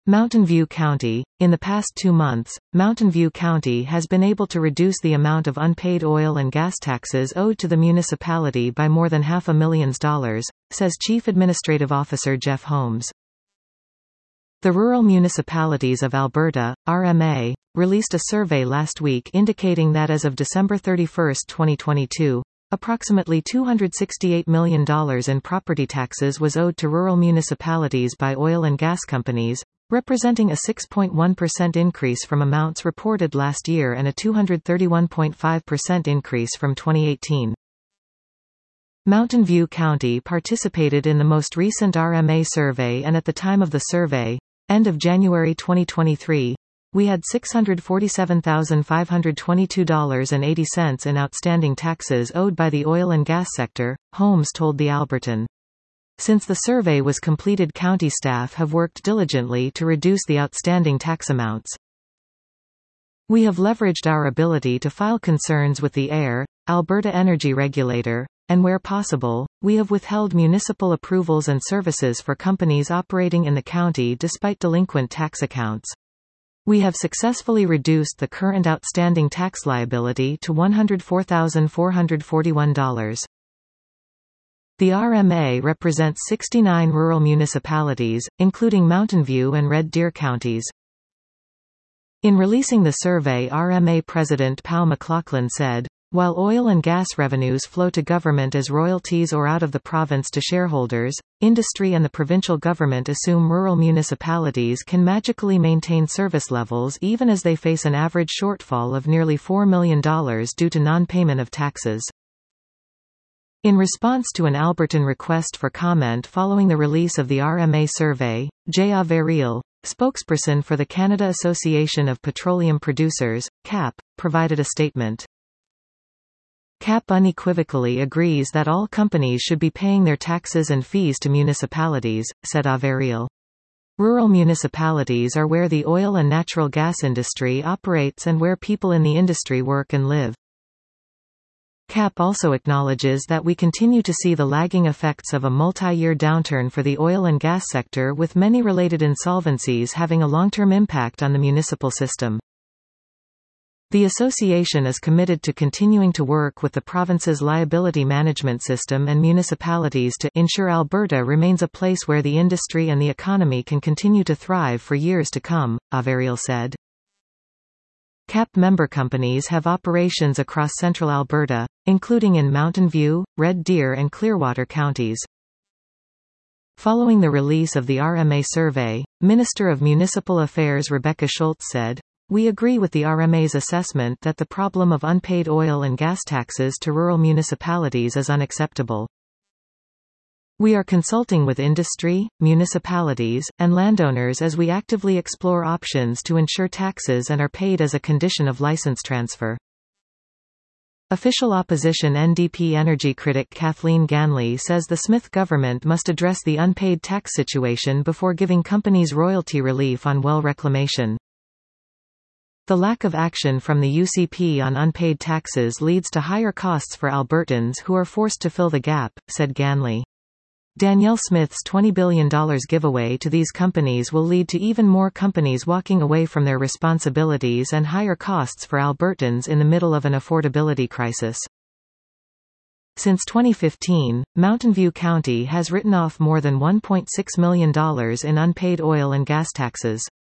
Mountain View County. In the past 2 months, Mountain View County has been able to reduce the amount of unpaid oil and gas taxes owed to the municipality by more than $500,000, says Chief Administrative Officer Jeff Holmes. The Rural Municipalities of Alberta, RMA, released a survey last week indicating that as of December 31, 2022, approximately $268 million in property taxes was owed to rural municipalities by oil and gas companies, representing a 6.1% increase from amounts reported last year and a 231.5% increase from 2018. Mountain View County participated in the most recent RMA survey, and at the time of the survey, end of January 2023, we had $647,522.80 in outstanding taxes owed by the oil and gas sector, Holmes told the Albertan. Since the survey was completed, county staff have worked diligently to reduce the outstanding tax amounts. We have leveraged our ability to file concerns with the AER, Alberta Energy Regulator, and where possible, we have withheld municipal approvals and services for companies operating in the county despite delinquent tax accounts. We have successfully reduced the current outstanding tax liability to $104,441. The RMA represents 69 rural municipalities, including Mountain View and Red Deer counties. In releasing the survey, RMA President Pau McLaughlin said, "While oil and gas revenues flow to government as royalties or out of the province to shareholders, industry and the provincial government assume rural municipalities can magically maintain service levels even as they face an average shortfall of nearly $4 million due to non-payment of taxes." In response to an Albertan request for comment following the release of the RMA survey, Jay Averill, spokesperson for the Canada Association of Petroleum Producers, CAP, provided a statement. CAP unequivocally agrees that all companies should be paying their taxes and fees to municipalities, said Averill. Rural municipalities are where the oil and natural gas industry operates and where people in the industry work and live. CAP also acknowledges that we continue to see the lagging effects of a multi-year downturn for the oil and gas sector, with many related insolvencies having a long-term impact on the municipal system. The association is committed to continuing to work with the province's liability management system and municipalities to ensure Alberta remains a place where the industry and the economy can continue to thrive for years to come, Averill said. CAP member companies have operations across central Alberta, including in Mountain View, Red Deer and Clearwater counties. Following the release of the RMA survey, Minister of Municipal Affairs Rebecca Schultz said, "We agree with the RMA's assessment that the problem of unpaid oil and gas taxes to rural municipalities is unacceptable. We are consulting with industry, municipalities, and landowners as we actively explore options to ensure taxes and are paid as a condition of license transfer." Official opposition NDP energy critic Kathleen Ganley says the Smith government must address the unpaid tax situation before giving companies royalty relief on well reclamation. The lack of action from the UCP on unpaid taxes leads to higher costs for Albertans who are forced to fill the gap, said Ganley. Danielle Smith's $20 billion giveaway to these companies will lead to even more companies walking away from their responsibilities and higher costs for Albertans in the middle of an affordability crisis. Since 2015, Mountain View County has written off more than $1.6 million in unpaid oil and gas taxes.